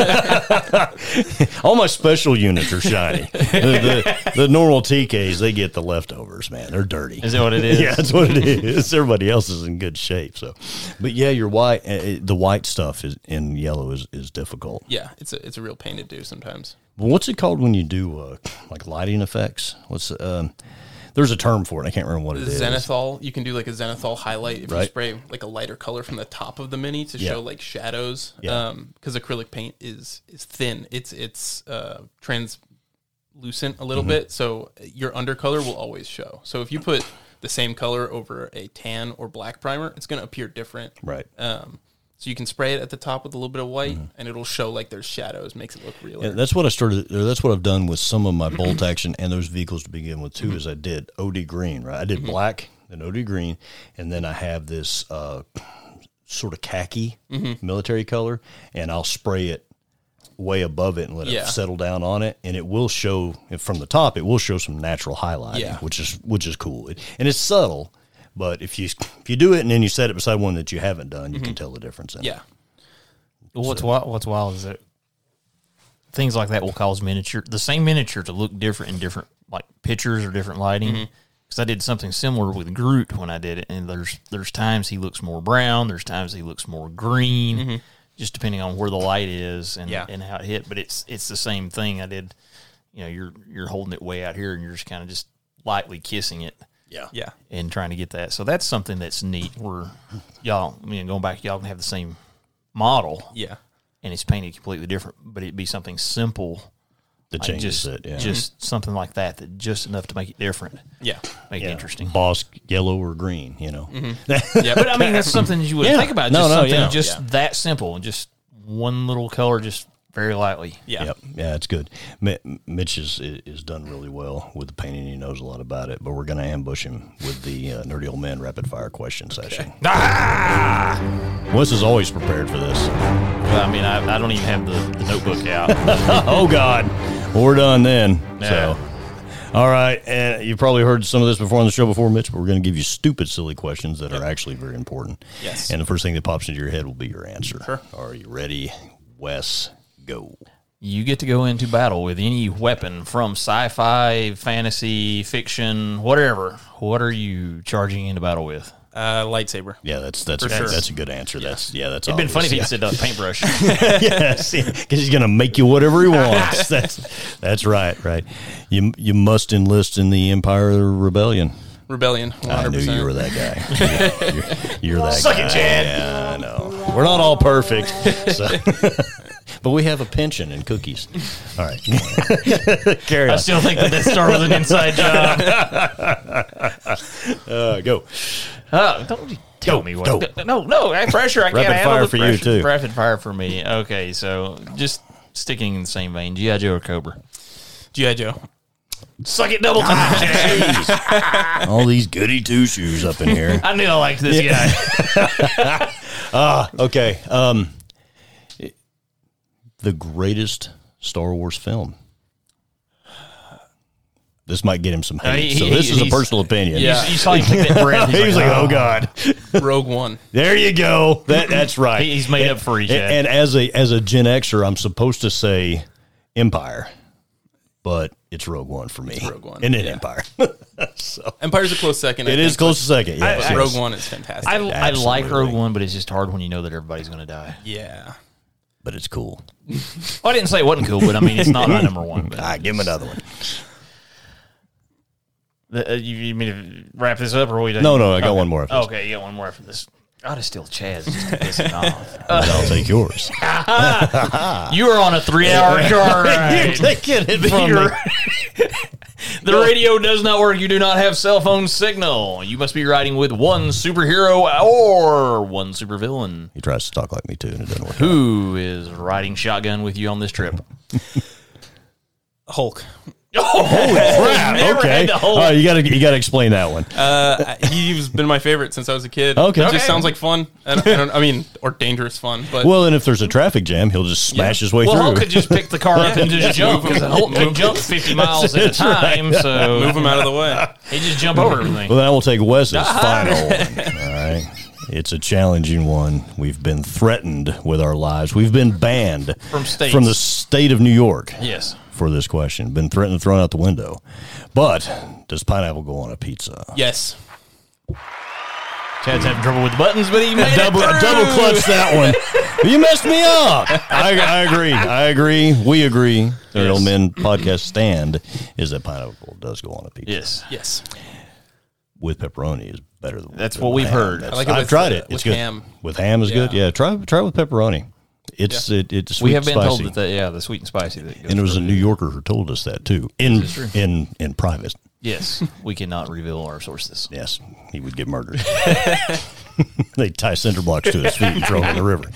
yeah. All my special units are shiny. The, the, the normal T Ks, they get the leftovers, man. They're dirty. is that what it is? Yeah, that's what it is. Everybody else is in good shape. So, but yeah, your white, uh, the white stuff is in yellow is, is difficult. Yeah, it's a it's a real pain to do sometimes. But what's it called when you do uh, like lighting effects? What's um, there's a term for it. I can't remember what it is. Zenithal, you can do like a zenithal highlight if you Right. spray like a lighter color from the top of the mini to Yeah. show like shadows. Yeah. Um, because acrylic paint is is thin. It's it's uh translucent a little Mm-hmm. bit, so your undercolor will always show. So if you put the same color over a tan or black primer, it's going to appear different. Right. Um, so you can spray it at the top with a little bit of white, and it'll show like there's shadows, makes it look realer. Yeah, that's what I started. Or that's what I've done with some of my bolt action and those vehicles to begin with too. Is I did O D green, right? I did black, then O D green, and then I have this uh, sort of khaki military color, and I'll spray it way above it and let Yeah. it settle down on it, and it will show from the top. It will show some natural highlighting, Yeah. which is which is cool, it, and it's subtle. But if you if you do it and then you set it beside one that you haven't done, you can tell the difference. In Yeah. it. Well, what's wild, what's wild is that things like that will cause miniature, the same miniature, to look different in different like pictures or different lighting. Because I did something similar with Groot when I did it, and there's there's times he looks more brown, there's times he looks more green, just depending on where the light is and Yeah. and how it hit. But it's it's the same thing. I did, you know, you're you're holding it way out here, and you're just kind of just lightly kissing it. Yeah, Yeah. And trying to get that. So that's something that's neat. Where y'all, I mean, going back, y'all can have the same model, Yeah. and it's painted completely different, but it'd be something simple, the like changes just it. Yeah. just something like that, that just enough to make it different, Yeah. make Yeah. it interesting. Boss yellow or green, you know. Yeah. But I mean, that's something you wouldn't Yeah. think about. No, Just no, something yeah. just Yeah. that simple, just one little color, just very lightly. Yeah. Yep. Yeah, it's good. Mi- Mitch is is done really well with the painting. He knows a lot about it, but we're going to ambush him with the uh, Nerdy Old Man rapid fire question session. Ah! Wes is always prepared for this. I mean, I, I don't even have the, the notebook out. Oh God, well, we're done then. Yeah. So, all right, and you've probably heard some of this before on the show before, Mitch. But we're going to give you stupid, silly questions that are actually very important. Yes. And the first thing that pops into your head will be your answer. Sure. Are you ready, Wes? Go. You get to go into battle with any weapon from sci-fi, fantasy, fiction, whatever. What are you charging into battle with? Uh, lightsaber. Yeah, that's that's For that's, sure. a good answer. That's yeah, that's. It'd been funny if obvious. he said a paintbrush. Yes, because he's going to make you whatever he wants. That's that's right, right. You you must enlist in the Empire Rebellion. Rebellion. one hundred percent. I knew you were that guy. You're, you're, you're that Suck guy. it, Chad. Yeah, I know. We're not all perfect, so. But we have a pension and cookies. All right, carry I on. still think that that started with an inside job. Uh, go. Oh, don't you tell Go, me what. go. No, no, I pressure. I can't Rapid handle fire the for you, pressure. too. Rapid fire for me. Okay, so just sticking in the same vein, G I. Joe or Cobra? G I. Joe. Suck it double time. Chad. All these goody two shoes up in here. I knew I liked this guy. Ah, okay. Um, the greatest Star Wars film. This might get him some hate. Uh, he- so he- this is a he's- personal opinion. Yeah. You saw him take that breath. He was like, "Oh God, Rogue One. there you go." That that's right. He- he's made and, up for you, And, Chad. and as a as a Gen Xer, I'm supposed to say Empire, but it's Rogue One for me. Rogue One, and then yeah. Empire. So Empire's a close second. I it is think, close to second. I- Yes, but yes. Rogue One is fantastic. I, I like Absolutely. Rogue One, but it's just hard when you know that everybody's going to die. yeah. but it's cool. Well, I didn't say it wasn't cool, but I mean, it's not my number one. But All right, give him another one. The- uh, you, you mean to wrap this up, or we? No, no, I got one more after this. Okay, you got one more after this. I just steal Chad's just to piss it off. I'll take yours. You are on a three-hour car ride. taking it from You're- me. The radio does not work. You do not have cell phone signal. You must be riding with one superhero or one supervillain. He tries to talk like me too, and it doesn't work. Who is riding shotgun with you on this trip? Hulk. Oh, Crap. never Okay. had the whole- All right, you got to you got to explain that one. Uh, he's been my favorite since I was a kid. Okay. It Okay. just sounds like fun. I, don't, I, don't, I mean, or dangerous fun. But Well, and if there's a traffic jam, he'll just smash his way Well, through. Hulk could just pick the car up and just jump because Hulk can jump fifty miles at a That's right. time. So move him out of the way. he just jump over everything. Well, then I will take Wes's final one. All right. It's a challenging one. We've been threatened with our lives. We've been banned From states. from the state of New York Yes. for this question. Been threatened, thrown out the window. But does pineapple go on a pizza? Yes. Chad's having trouble with the buttons, but he made Double, it through. double clutch that one. You messed me up. I, I agree. I agree. We agree. The Yes. Real Men podcast stand is that pineapple does go on a pizza. Yes. Yes. With pepperoni is better than That's than what with we've ham. heard. That's- I like it I've with, tried uh, it. It's with good. ham. With ham is good. Yeah. Yeah, try try with pepperoni. It's it, it's sweet We have been spicy. told that, the, yeah, the sweet and spicy. That goes and it was for a New Yorker who told us that too in This is true. in in private. Yes, we cannot reveal our sources. Yes, he would get murdered. They tie cinder blocks to his feet and throw him in the river.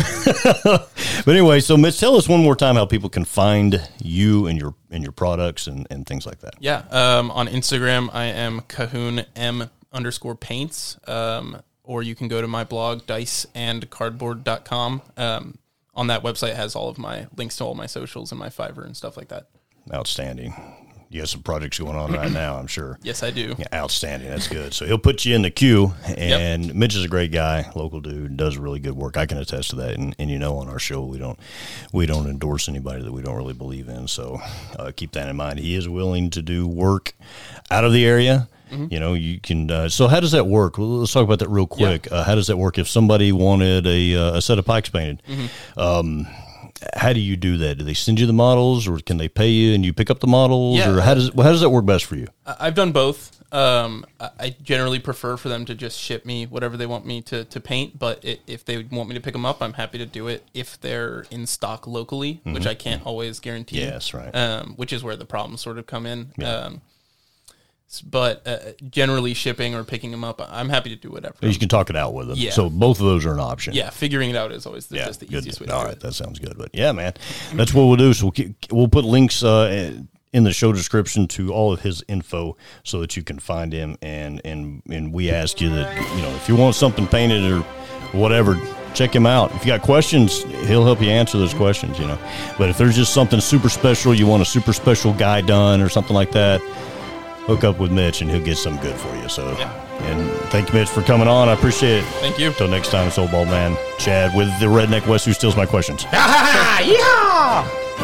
But anyway, so Mitch, tell us one more time how people can find you and your and your products and, and things like that. Yeah. Um, on Instagram, I am Cahoon M underscore paints. Um, or you can go to my blog, dice and cardboard dot com. Um, on that website has all of my links to all my socials and my Fiverr and stuff like that. Outstanding. You have some projects going on right now, I'm sure. Yes, I do. Yeah, outstanding. That's good. So he'll put you in the queue, and yep. Mitch is a great guy, local dude, does really good work. I can attest to that. And, and you know, on our show, we don't we don't endorse anybody that we don't really believe in. So uh, keep that in mind. He is willing to do work out of the area. Mm-hmm. You know, you can. Uh, so how does that work? Well, let's talk about that real quick. Yeah. Uh, how does that work if somebody wanted a uh, a set of pikes painted? Mm-hmm. Um, how do you do that? Do they send you the models, or can they pay you and you pick up the models, yeah. or how does how does that work best for you? I've done both. Um, I generally prefer for them to just ship me whatever they want me to, to paint, but it, if they want me to pick them up, I'm happy to do it if they're in stock locally, mm-hmm. which I can't always guarantee. Yes, right. Um, which is where the problems sort of come in. Yeah. Um, but uh, generally shipping or picking them up, I'm happy to do whatever. You can talk it out with them. Yeah. So both of those are an option. Yeah, figuring it out is always the, yeah, just the good. easiest way to All do right, it. that sounds good. But yeah, man, that's what we'll do. So we'll, keep, we'll put links uh, in the show description to all of his info so that you can find him. And, and, and we ask you that, you know, if you want something painted or whatever, check him out. If you got questions, he'll help you answer those questions, you know. But if there's just something super special, you want a super special guy done or something like that, hook up with Mitch and he'll get something good for you. So, yeah. And thank you, Mitch, for coming on. I appreciate it. Thank you. Until next time, it's Old Bald Man Chad with the Redneck West who steals my questions. Yeah!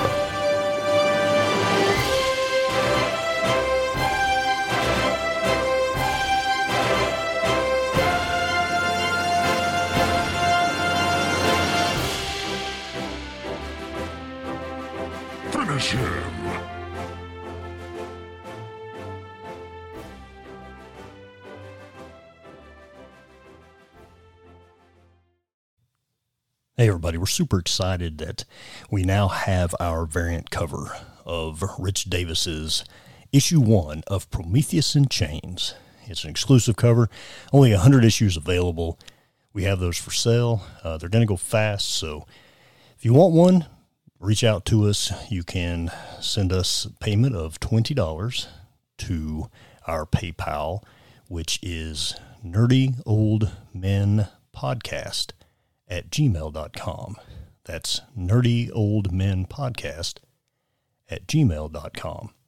Finish him. Hey everybody, we're super excited that we now have our variant cover of Rich Davis's issue one of Prometheus in Chains. It's an exclusive cover, only one hundred issues available. We have those for sale. Uh, they're going to go fast, so if you want one, reach out to us. You can send us payment of twenty dollars to our PayPal, which is nerdy old men podcast at gmail dot com. That's nerdy old men podcast at gmail dot com.